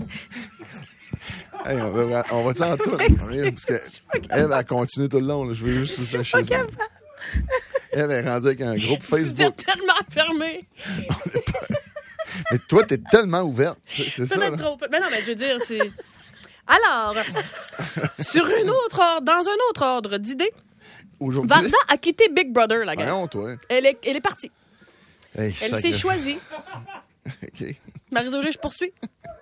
Hey, on va-tu en tout? Parce qu'elle continue tout le long. Là. Je veux juste Je suis pas capable. Elle est rendue avec un groupe Vous Facebook. êtes tellement fermé. Mais toi, t'es tellement ouverte. C'est ça. Peut-être trop. Mais non, mais je veux dire, c'est... Alors, dans un autre ordre d'idées, Aujourd'hui. Varda a quitté Big Brother, la gang. Voyons, toi. Elle est partie. Hey, Elle s'est choisie. OK. Marie-Josée, je poursuis.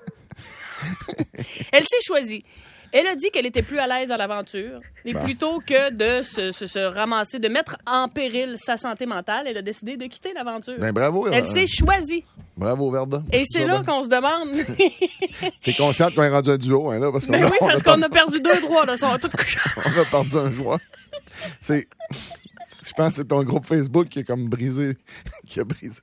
Elle s'est choisie. Elle a dit qu'elle était plus à l'aise dans l'aventure. Et plutôt que de se ramasser, de mettre en péril sa santé mentale, elle a décidé de quitter l'aventure. Ben bravo. Elle s'est choisie. Bravo, Varda. Et c'est là qu'on se demande... T'es consciente qu'on est rendu un duo, hein, là? Parce Ben oui, parce qu'on a perdu 2-3, là. Ils sont tous couchés. On a perdu un joueur. Je pense que c'est ton groupe Facebook qui est comme brisé. Qui a brisé.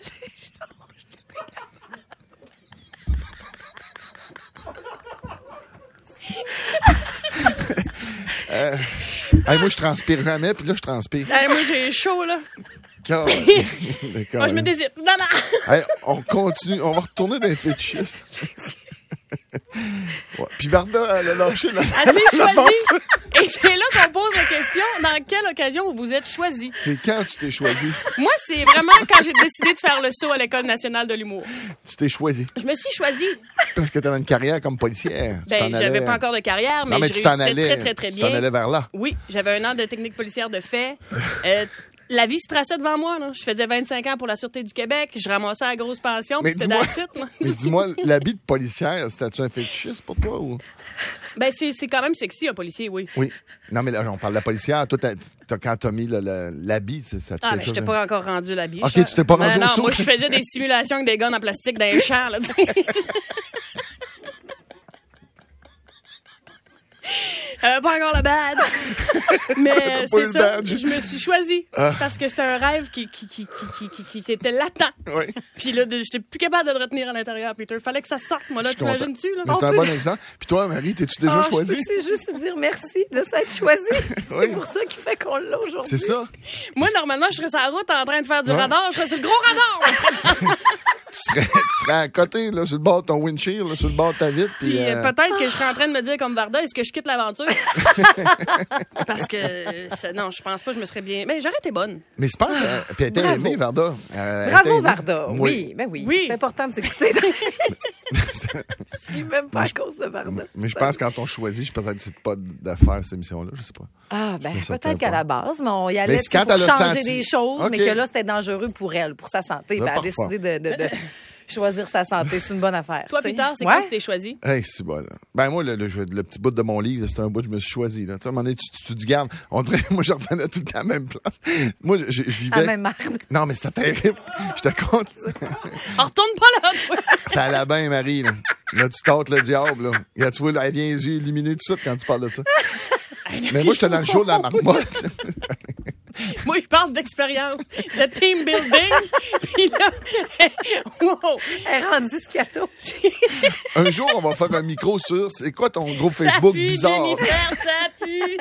Hey, moi, je transpire jamais, puis là, je transpire. Hey, moi, j'ai chaud, là. D'accord. Moi, je me désire. Non, non. Hey, on continue. On va retourner dans les fétichistes. Ouais. Puis Varda, elle a lâché la... Elle s'est choisie. Et c'est là qu'on pose la question, dans quelle occasion vous vous êtes choisi? C'est quand tu t'es choisi? Moi, c'est vraiment quand j'ai décidé de faire le saut à l'École nationale de l'humour. Tu t'es choisi. Je me suis choisie. Parce que tu avais une carrière comme policière. Ben, j'avais pas encore de carrière, mais, non, mais je tu t'en réussissais allais, très, très, très bien. Tu t'en allais vers là. Oui, j'avais 1 an de technique policière de fait. La vie se traçait devant moi. Là. Je faisais 25 ans pour la Sûreté du Québec. Je ramassais la grosse pension. Mais c'était dis-moi, that's it, là. mais dis-moi, l'habit de policière, c'était-tu un fétichiste pour toi? Ou... Ben, c'est quand même sexy, un policier, oui. Oui. Non, mais là, on parle de la policière. Toi, quand t'as mis l'habit, ça Ah, mais je t'ai pas encore rendu l'habit. OK, tu t'es pas rendu au saut? Moi, je faisais des simulations avec des guns en plastique dans les champs. Là, pas encore le bad. Mais c'est ça. Je me suis choisie. Parce que c'était un rêve qui était latent. Oui. Puis là, j'étais plus capable de le retenir à l'intérieur, Peter. Fallait que ça sorte, moi, là. T'imagines-tu, là? Mais c'est un bon exemple. Puis toi, Marie, t'es-tu déjà choisie? Je peux juste dire merci de s'être choisie. C'est pour ça qu'il fait qu'on l'a aujourd'hui. C'est ça. Moi, normalement, je serais sur la route en train de faire du radar. Je serais sur le gros radar. Tu serais à côté, là, sur le bord de ton windshield, là, sur le bord de ta vitre. Puis peut-être que je serais en train de me dire, comme Varda, est-ce que je quitte l'aventure? Parce que, non, je pense pas que je me serais bien... Mais j'aurais été bonne. Mais je pense... puis elle était aimée, Varda. Bravo, Varda. Oui, ben oui. C'est important de s'écouter. Je suis même pas à cause de Varda. Mais je pense que quand on choisit, peut-être c'est pas de faire cette émission-là, je sais pas. Ah, ben peut-être qu'à la base, mais on y allait pour changer des choses, mais que là, c'était dangereux pour elle, pour sa santé. Ben, elle a décidé de choisir sa santé. C'est une bonne affaire. Toi, Peter, c'est quoi que tu t'es choisi? Hey, c'est bon. Là. Ben moi, le petit bout de mon livre, c'était un bout que je me suis choisi. Là. Tu sais, à un moment donné, tu dis, garde, on dirait, moi, je revenais tout le temps à la même place. Moi, je vivais... À la même marde. Non, mais c'était terrible. J'étais content. On retourne pas là, toi. Ça allait bien, Marie. Là, tu tentes le diable. Là. Regarde, tu vois, elle vient les yeux illuminés tout de suite quand tu parles de ça. Mais moi, j'étais dans le show de la marmotte. Moi, je parle d'expérience, de team building. Puis là, wow, elle est rendue scato. Un jour, on va faire un micro sur c'est quoi ton groupe Facebook ça pue, bizarre. Jennifer, ça pue.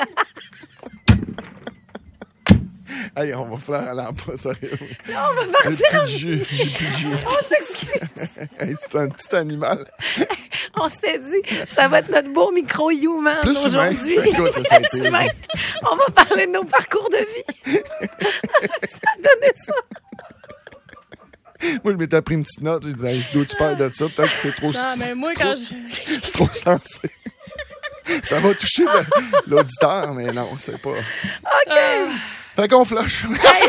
Hey, on va faire à l'emploi, sérieux. Non, on va partir. J'ai plus de jus. On s'excuse. Hey, c'est un petit animal. On s'est dit, ça va être notre beau micro-human aujourd'hui. Plus humain. On va parler de nos parcours de vie. Ça a donné ça. Moi, je m'étais pris une petite note. Je disais, je dois-tu parler de ça? Peut-être que c'est trop... Non, mais moi, quand c'est trop sensé. Ça va toucher l'auditeur, mais non, c'est pas... OK. Fait qu'on flush.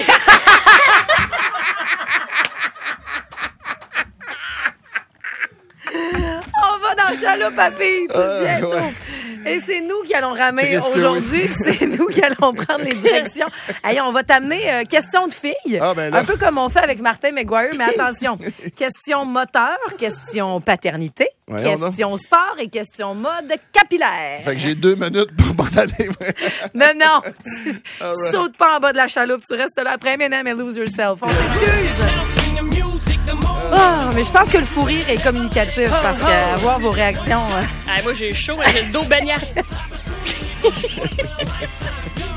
On va dans le chaloupe à Pete bientôt. Ouais. Et c'est nous qui allons ramer aujourd'hui. C'est nous qui allons prendre les directions. Allez, on va t'amener question de filles. Ah, ben là. Un peu comme on fait avec Martin McGuire, mais attention. Question moteur, question paternité, question sport et question mode capillaire. Fait que j'ai 2 minutes pour m'en aller. Non. Tu sautes pas en bas de la chaloupe. Tu restes là après Eminem et Lose Yourself. On s'excuse. Mais je pense que le fou rire est communicatif parce qu'avoir vos réactions... moi, j'ai chaud, j'ai le dos baignant.